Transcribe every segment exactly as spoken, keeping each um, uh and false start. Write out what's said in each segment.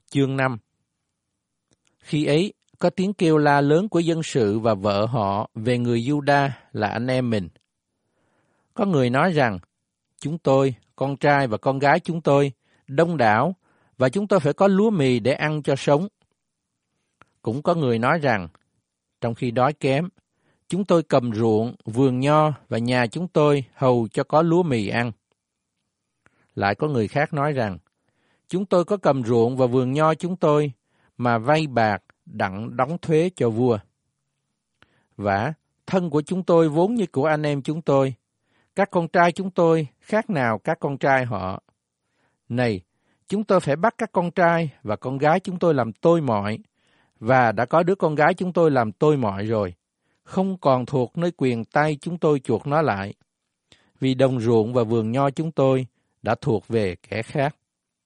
Chương năm. Khi ấy, có tiếng kêu la lớn của dân sự và vợ họ về người Giu-đa là anh em mình. Có người nói rằng, chúng tôi, con trai và con gái chúng tôi, đông đảo, và chúng tôi phải có lúa mì để ăn cho sống. Cũng có người nói rằng, trong khi đói kém, chúng tôi cầm ruộng, vườn nho và nhà chúng tôi hầu cho có lúa mì ăn. Lại có người khác nói rằng, chúng tôi có cầm ruộng và vườn nho chúng tôi mà vay bạc đặng đóng thuế cho vua. Vả, thân của chúng tôi vốn như của anh em chúng tôi, các con trai chúng tôi khác nào các con trai họ. Này, chúng tôi phải bắt các con trai và con gái chúng tôi làm tôi mọi, và đã có đứa con gái chúng tôi làm tôi mọi rồi, không còn thuộc nơi quyền tay chúng tôi chuộc nó lại, vì đồng ruộng và vườn nho chúng tôi đã thuộc về kẻ khác.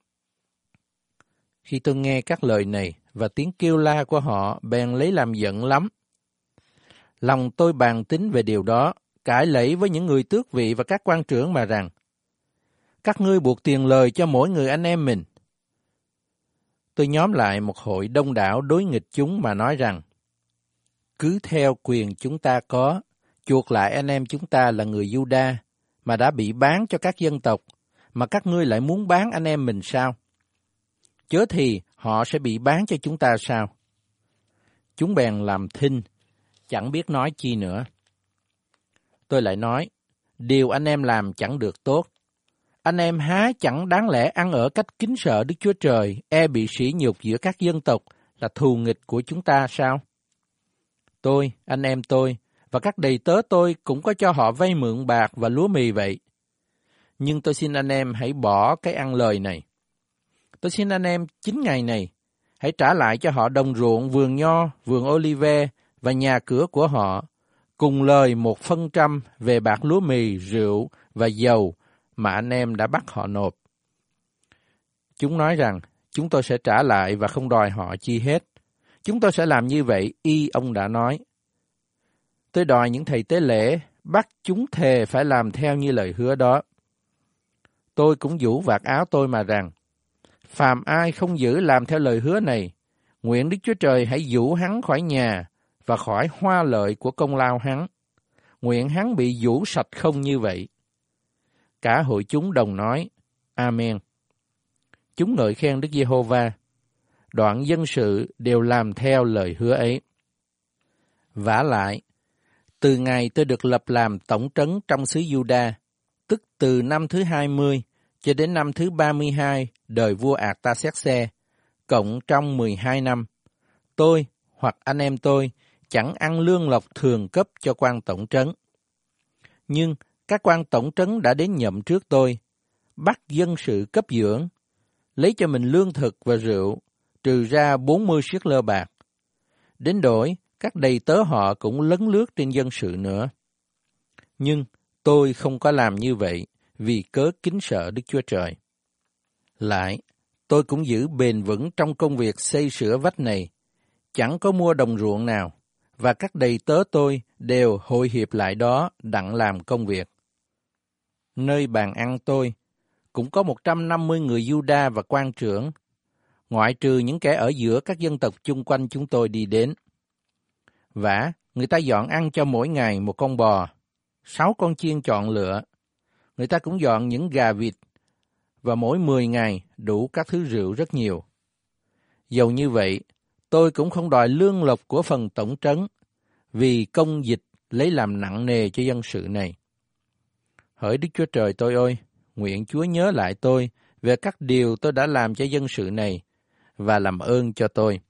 Khi tôi nghe các lời này và tiếng kêu la của họ bèn lấy làm giận lắm. Lòng tôi bàn tính về điều đó, cãi lẫy với những người tước vị và các quan trưởng mà rằng, các ngươi buộc tiền lời cho mỗi người anh em mình. Tôi nhóm lại một hội đông đảo đối nghịch chúng mà nói rằng, cứ theo quyền chúng ta có, chuộc lại anh em chúng ta là người Giu-đa, mà đã bị bán cho các dân tộc, mà các ngươi lại muốn bán anh em mình sao? Chớ thì họ sẽ bị bán cho chúng ta sao? Chúng bèn làm thinh, chẳng biết nói chi nữa. Tôi lại nói, điều anh em làm chẳng được tốt. Anh em há chẳng đáng lẽ ăn ở cách kính sợ Đức Chúa Trời, e bị sỉ nhục giữa các dân tộc là thù nghịch của chúng ta sao? Tôi, anh em tôi và các đầy tớ tôi cũng có cho họ vay mượn bạc và lúa mì vậy. Nhưng tôi xin anh em hãy bỏ cái ăn lời này. Tôi xin anh em chín ngày này, hãy trả lại cho họ đồng ruộng, vườn nho, vườn olive và nhà cửa của họ, cùng lời một phân trăm về bạc lúa mì, rượu và dầu mà anh em đã bắt họ nộp. Chúng nói rằng, chúng tôi sẽ trả lại và không đòi họ chi hết. Chúng tôi sẽ làm như vậy, y ông đã nói. Tôi đòi những thầy tế lễ, bắt chúng thề phải làm theo như lời hứa đó. Tôi cũng vũ vạt áo tôi mà rằng, phàm ai không giữ làm theo lời hứa này, nguyện Đức Chúa Trời hãy vũ hắn khỏi nhà và khỏi hoa lợi của công lao hắn. Nguyện hắn bị vũ sạch không như vậy. Cả hội chúng đồng nói, Amen. Chúng ngợi khen Đức Giê-hô-va. Đoạn dân sự đều làm theo lời hứa ấy. Vả lại, từ ngày tôi được lập làm tổng trấn trong xứ Giu-đa, tức từ năm thứ hai mươi cho đến năm thứ ba mươi hai đời vua Ạc-ta-xét-xe, cộng trong mười hai năm, tôi hoặc anh em tôi chẳng ăn lương lộc thường cấp cho quan tổng trấn. Nhưng các quan tổng trấn đã đến nhậm trước tôi, bắt dân sự cấp dưỡng, lấy cho mình lương thực và rượu, trừ ra bốn mươi siết lơ bạc. Đến đổi, các đầy tớ họ cũng lấn lướt trên dân sự nữa. Nhưng tôi không có làm như vậy, vì cớ kính sợ Đức Chúa Trời. Lại, tôi cũng giữ bền vững trong công việc xây sửa vách này, chẳng có mua đồng ruộng nào, và các đầy tớ tôi đều hội hiệp lại đó đặng làm công việc. Nơi bàn ăn tôi, cũng có một trăm năm mươi người Giu-đa và quan trưởng, ngoại trừ những kẻ ở giữa các dân tộc chung quanh chúng tôi đi đến. Vả, người ta dọn ăn cho mỗi ngày một con bò, sáu con chiên chọn lựa. Người ta cũng dọn những gà vịt, và mỗi mười ngày đủ các thứ rượu rất nhiều. Dầu như vậy, tôi cũng không đòi lương lộc của phần tổng trấn, vì công dịch lấy làm nặng nề cho dân sự này. Hỡi Đức Chúa Trời tôi ơi, nguyện Chúa nhớ lại tôi về các điều tôi đã làm cho dân sự này, và làm ơn cho tôi.